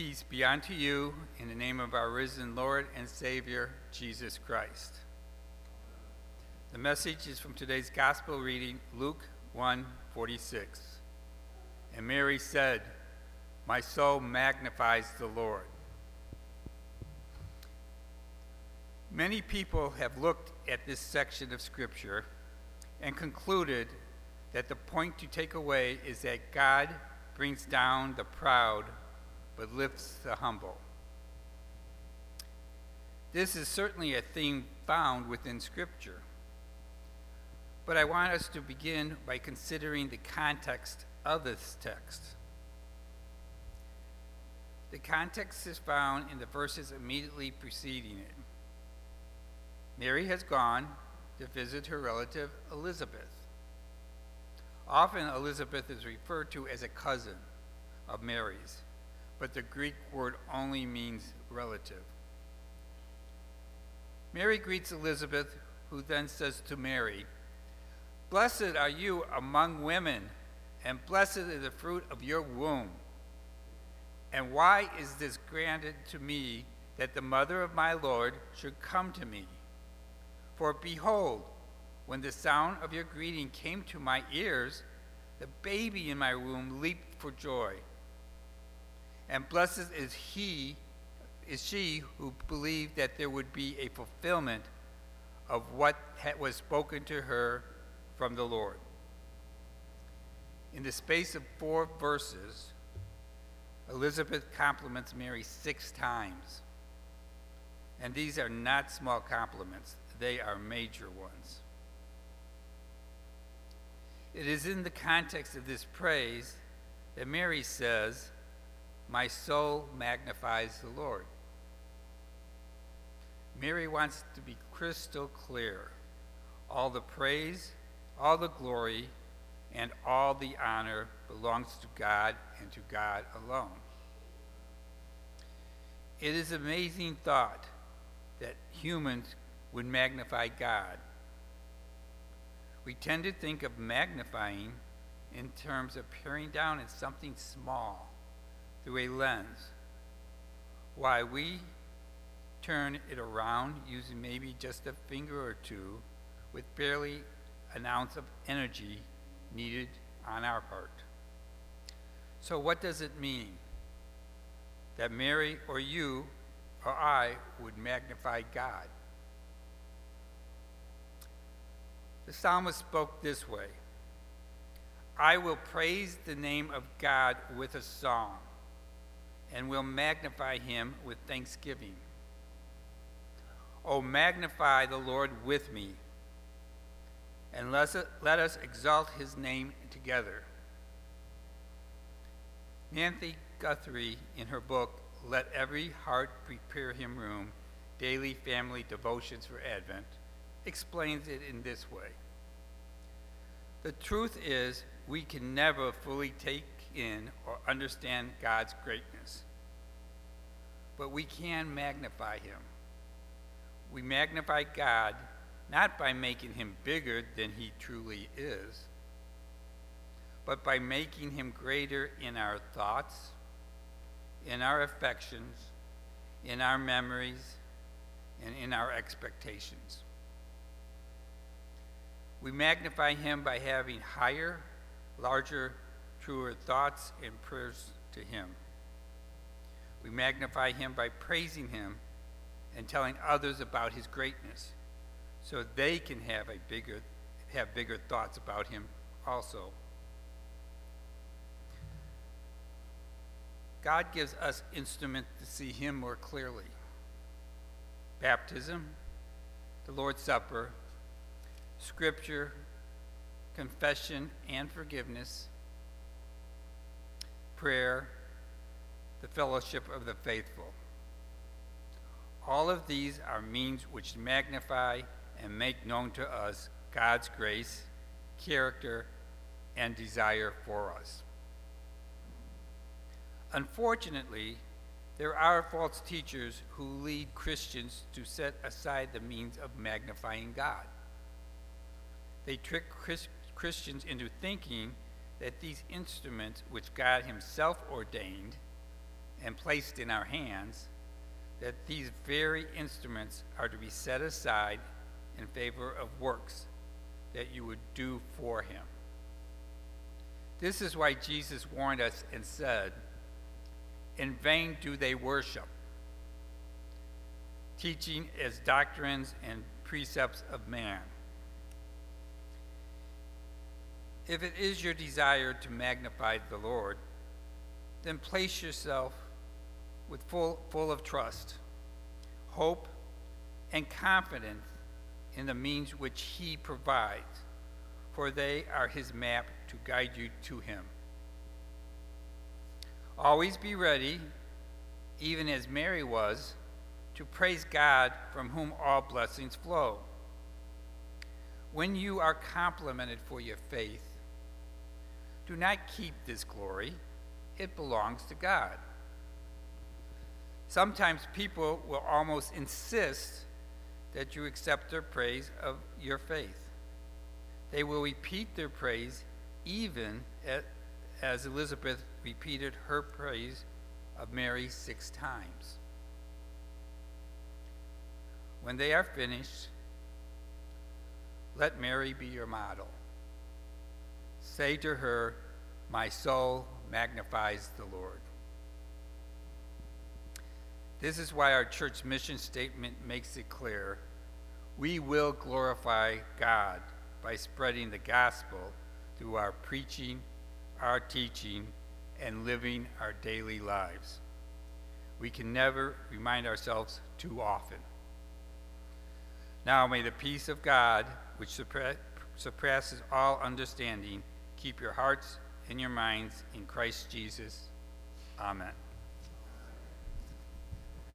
peace be unto you in the name of our risen Lord and Savior, Jesus Christ. The message is from today's gospel reading, Luke 1:46. And Mary said, "My soul magnifies the Lord." Many people have looked at this section of Scripture and concluded that the point to take away is that God brings down the proud but lifts the humble. This is certainly a theme found within Scripture. But I want us to begin by considering the context of this text. The context is found in the verses immediately preceding it. Mary has gone to visit her relative Elizabeth. Often Elizabeth is referred to as a cousin of Mary's, but the Greek word only means relative. Mary greets Elizabeth, who then says to Mary, "Blessed are you among women, and blessed is the fruit of your womb. And why is this granted to me that the mother of my Lord should come to me? For behold, when the sound of your greeting came to my ears, the baby in my womb leaped for joy. And blessed is she who believed that there would be a fulfillment of what was spoken to her from the Lord." In the space of 4 verses, Elizabeth compliments Mary 6 times. And these are not small compliments, they are major ones. It is in the context of this praise that Mary says, "My soul magnifies the Lord." Mary wants to be crystal clear. All the praise, all the glory, and all the honor belongs to God and to God alone. It is an amazing thought that humans would magnify God. We tend to think of magnifying in terms of peering down at something small through a lens. Why we turn it around using maybe just a finger or two with barely an ounce of energy needed on our part. So what does it mean that Mary or you or I would magnify God? The psalmist spoke this way, "I will praise the name of God with a song, and will magnify him with thanksgiving. Oh, magnify the Lord with me, and let us exalt his name together." Nancy Guthrie, in her book, "Let Every Heart Prepare Him Room, Daily Family Devotions for Advent," explains it in this way. The truth is, we can never fully take in or understand God's greatness, but we can magnify him. We magnify God not by making him bigger than he truly is, but by making him greater in our thoughts, in our affections, in our memories, and in our expectations. We magnify him by having higher, larger, truer thoughts and prayers to him. We magnify him by praising him and telling others about his greatness, so they can have bigger thoughts about him also. God gives us instruments to see him more clearly. Baptism, the Lord's Supper, Scripture, confession and forgiveness, prayer, the fellowship of the faithful. All of these are means which magnify and make known to us God's grace, character, and desire for us. Unfortunately, there are false teachers who lead Christians to set aside the means of magnifying God. They trick Christians into thinking that these instruments, which God himself ordained and placed in our hands, that these very instruments are to be set aside in favor of works that you would do for him. This is why Jesus warned us and said, "In vain do they worship, teaching as doctrines and precepts of man." If it is your desire to magnify the Lord, then place yourself with full of trust, hope, and confidence in the means which he provides, for they are his map to guide you to him. Always be ready, even as Mary was, to praise God, from whom all blessings flow. When you are complimented for your faith, do not keep this glory. It belongs to God. Sometimes people will almost insist that you accept their praise of your faith. They will repeat their praise even as Elizabeth repeated her praise of Mary 6 times. When they are finished, let Mary be your model. Say to her, "My soul magnifies the Lord." This is why our church mission statement makes it clear: we will glorify God by spreading the gospel through our preaching, our teaching, and living our daily lives. We can never remind ourselves too often. Now may the peace of God, which surpasses all understanding, keep your hearts and your minds in Christ Jesus. Amen.